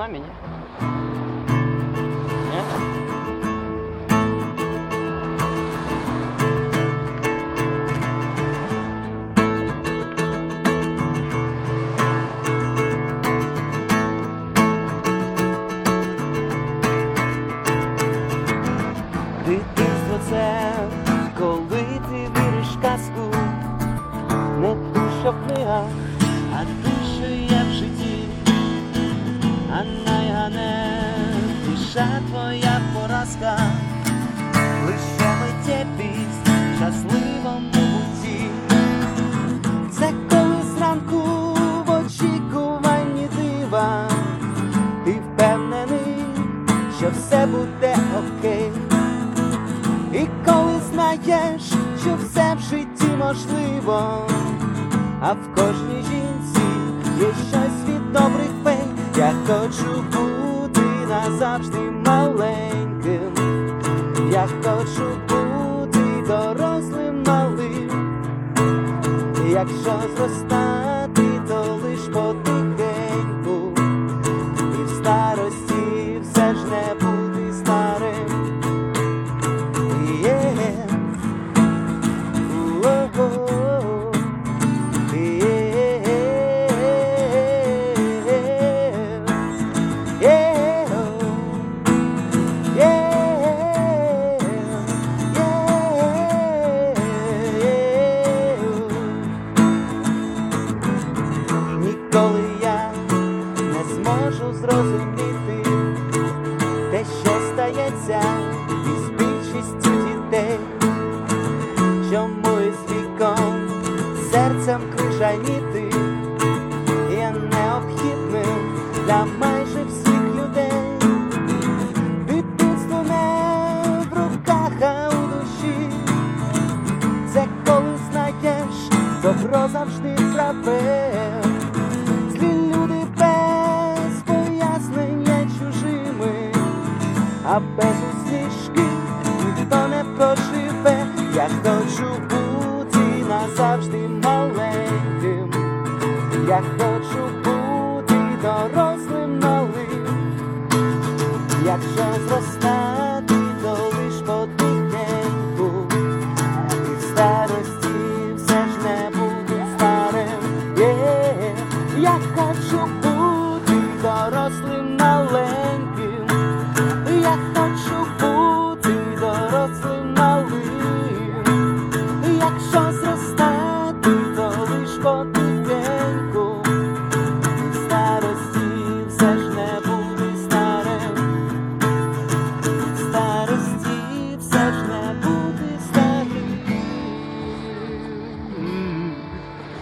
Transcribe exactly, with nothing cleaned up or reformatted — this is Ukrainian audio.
нами, ні? Ні? Дитинство це, коли ти віриш в казку, не ту, що в книгах, а ту, що є в житті. А найганебніша твоя поразка лише миттєвість в щасливому бутті. Це коли зранку в очікуванні дива ти впевнений, що все буде окей. І коли знаєш, що все в житті можливо, а в кожній жінці є щось від добрих фей. Я хочу бути назавжди маленьким, я хочу бути дорослим малим. Якщо зростати, то лиш потихеньку, і в старості все ж не бути старим. Ніколи я не зможу зрозуміти те, що стається із більшістю дітей. Чому із віком серцем крижаніти є необхідним для майже всіх людей. Дитинство не в руках, а у душі. Це коли знаєш, добро завжди праве. Злі люди без пояснення чужими, а без усмішки ніхто не проживе. Я хочу бути назавжди маленьким, я хочу бути дорослим малим. Якщо зростати, то лиш потихеньку, і в старості все ж не буду старим. Yeah. Я хочу бути дорослим маленьким, я